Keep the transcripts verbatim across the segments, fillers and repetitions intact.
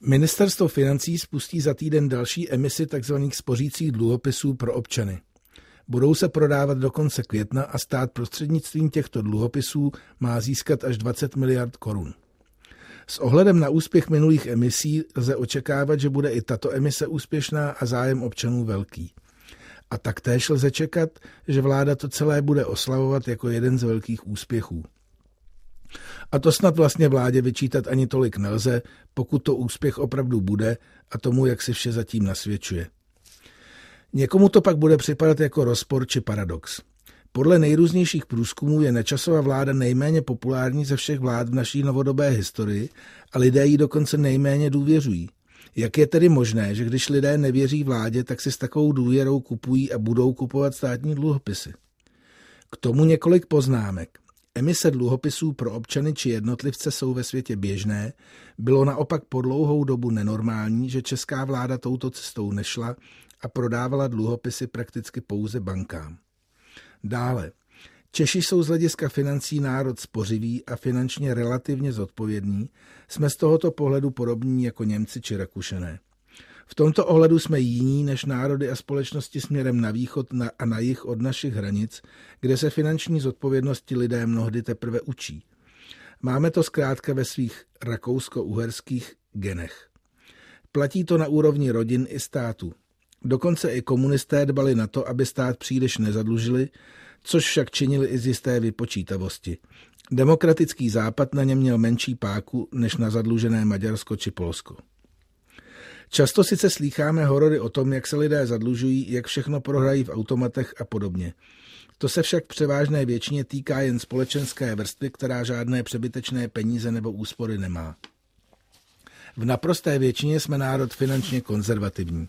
Ministerstvo financí spustí za týden další emisi tzv. Spořících dluhopisů pro občany. Budou se prodávat do konce května a stát prostřednictvím těchto dluhopisů má získat až dvacet miliard korun. S ohledem na úspěch minulých emisí lze očekávat, že bude i tato emise úspěšná a zájem občanů velký. A taktéž lze čekat, že vláda to celé bude oslavovat jako jeden z velkých úspěchů. A to snad vlastně vládě vyčítat ani tolik nelze, pokud to úspěch opravdu bude a tomu, jak si vše zatím nasvědčuje. Někomu to pak bude připadat jako rozpor či paradox. Podle nejrůznějších průzkumů je Nečasova vláda nejméně populární ze všech vlád v naší novodobé historii a lidé jí dokonce nejméně důvěřují. Jak je tedy možné, že když lidé nevěří vládě, tak si s takovou důvěrou kupují a budou kupovat státní dluhopisy? K tomu několik poznámek. Emise dluhopisů pro občany či jednotlivce jsou ve světě běžné, bylo naopak po dlouhou dobu nenormální, že česká vláda touto cestou nešla a prodávala dluhopisy prakticky pouze bankám. Dále, Češi jsou z hlediska financí národ spořivý a finančně relativně zodpovědný, jsme z tohoto pohledu podobní jako Němci či Rakušané. V tomto ohledu jsme jiní než národy a společnosti směrem na východ a na jih od našich hranic, kde se finanční zodpovědnosti lidé mnohdy teprve učí. Máme to zkrátka ve svých rakousko-uherských genech. Platí to na úrovni rodin i státu. Dokonce i komunisté dbali na to, aby stát příliš nezadlužili, což však činili i z jisté vypočítavosti. Demokratický západ na něm měl menší páku než na zadlužené Maďarsko či Polsko. Často sice slýcháme horory o tom, jak se lidé zadlužují, jak všechno prohrají v automatech a podobně. To se však převážné většině týká jen společenské vrstvy, která žádné přebytečné peníze nebo úspory nemá. V naprosté většině jsme národ finančně konzervativní.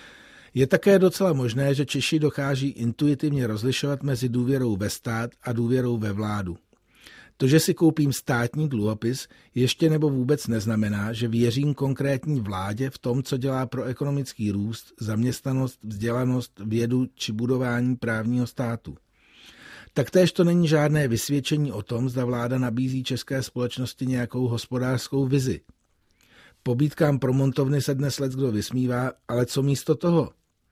Je také docela možné, že Češi dokáží intuitivně rozlišovat mezi důvěrou ve stát a důvěrou ve vládu. To, že si koupím státní dluhopis, ještě nebo vůbec neznamená, že věřím konkrétní vládě v tom, co dělá pro ekonomický růst, zaměstnanost, vzdělanost, vědu či budování právního státu. Taktéž to není žádné vysvědčení o tom, zda vláda nabízí české společnosti nějakou hospodářskou vizi. Pobídkám pro montovny se dnes leckdo vysmívá, ale co místo toho?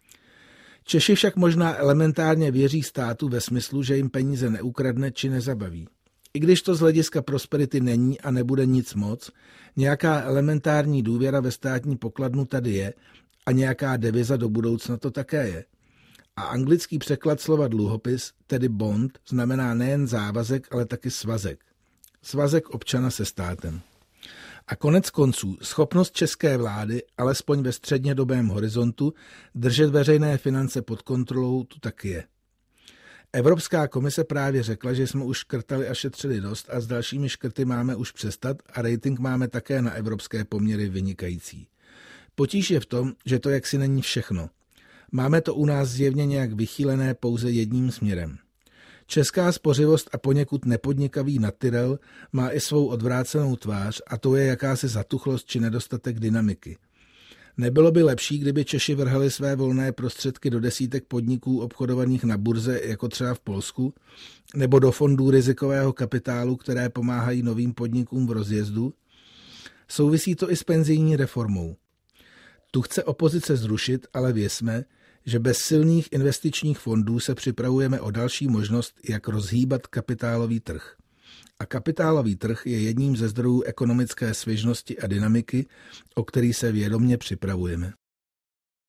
Češi však možná elementárně věří státu ve smyslu, že jim peníze neukradne či nezabaví. I když to z hlediska prosperity není a nebude nic moc, nějaká elementární důvěra ve státní pokladnu tady je a nějaká deviza do budoucna to také je. A anglický překlad slova dluhopis, tedy bond, znamená nejen závazek, ale taky svazek. Svazek občana se státem. A konec konců schopnost české vlády, alespoň ve střednědobém horizontu, držet veřejné finance pod kontrolou tu taky je. Evropská komise právě řekla, že jsme už škrtali a šetřili dost a s dalšími škrty máme už přestat a rating máme také na evropské poměry vynikající. Potíž je v tom, že to jaksi není všechno. Máme to u nás zjevně nějak vychýlené pouze jedním směrem. Česká spořivost a poněkud nepodnikavý natyrel má i svou odvrácenou tvář a to je jakási zatuchlost či nedostatek dynamiky. Nebylo by lepší, kdyby Češi vrhali své volné prostředky do desítek podniků obchodovaných na burze, jako třeba v Polsku, nebo do fondů rizikového kapitálu, které pomáhají novým podnikům v rozjezdu? Souvisí to i s penzijní reformou. Tu chce opozice zrušit, ale věřme, že bez silných investičních fondů se připravujeme o další možnost, jak rozhýbat kapitálový trh. A kapitálový trh je jedním ze zdrojů ekonomické svěžnosti a dynamiky, o který se vědomě připravujeme.